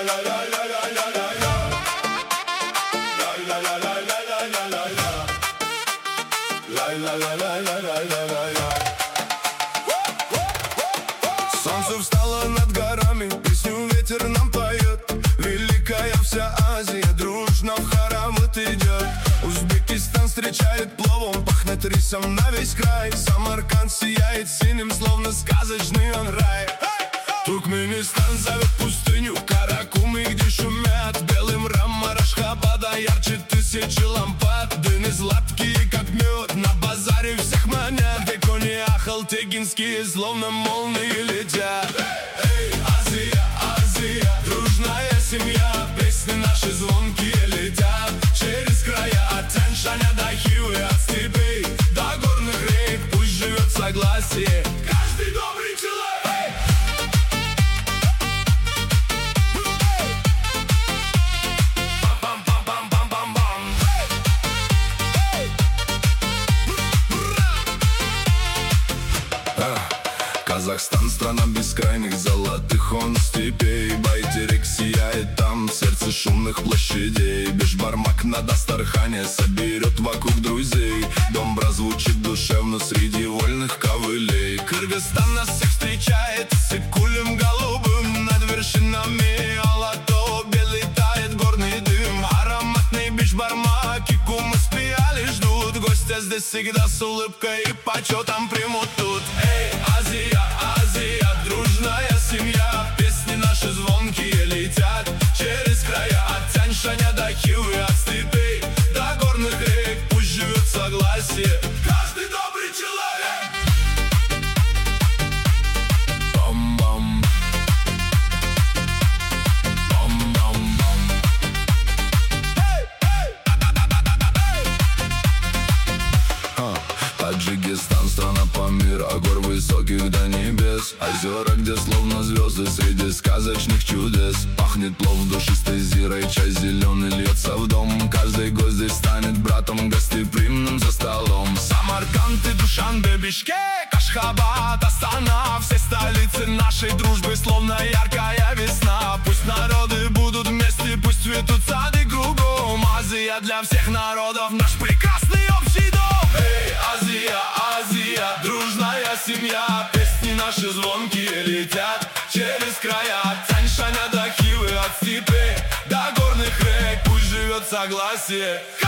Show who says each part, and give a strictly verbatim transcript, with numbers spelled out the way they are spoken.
Speaker 1: Солнце встало над горами, песню ветер нам поет. Великая вся Азия дружно в хорам идет. Узбекистан встречает пловом, пахнет рисом на весь край. Самарканд сияет синим, словно сказочный он рай. Туркменистан зовет пустыню Каракумы, где шумят белым мрамор Ашхабада. Ярче тысячи лампад, дыны сладкие, как мед. На базаре всех манят, где кони ахалтекинские, словно молнии летят. Эй, Азия, Азия, дружная семья, песни наши звонкие летят через края, от Тянь-Шаня до Хивы, от степей до горных рек. Пусть живет согласие каждый добрый человек. Казахстан — страна бескрайних золотых он степей. Байтерек сияет там, в сердце шумных площадей. Бешбармак на Дастархане соберет вокруг друзей. Домбра звучит душевно среди вольных ковылей. Кыргызстан нас всех встречает сыкулем голубым. Над вершинами Алато белый тает горный дым. Ароматный бешбармак и кумы спияли ждут. Гостя здесь всегда с улыбкой и почетом примут тут. Эй, Азия, Азия, дружная семья, песни наши звонкие летят через края, от Тянь-Шаня до Хивы, от степей до горных рек. Пусть живет согласие каждый добрый человек. Бам-бам, бам-бам-бам. Таджикистан — страна Памира, гор высоких до небес. Озера, где словно звезды среди сказочных чудес. Пахнет плов душистой зирой, чай зеленый льется в дом. Каждый гость здесь станет братом гостеприимным за столом. Самарканд и Душанбе, Бишкек, Ашхабад, Астана — все столицы нашей дружбы, словно яркая весна. Пусть народы будут вместе, пусть цветут сады кругом. Азия для всех народов — наш прекрасный общий дом. Эй, Азия, Азия, дружная семья, песни наши звонкие летят через края, от Тянь-Шаня до Хивы, от степей до горных рек. Пусть живет согласие.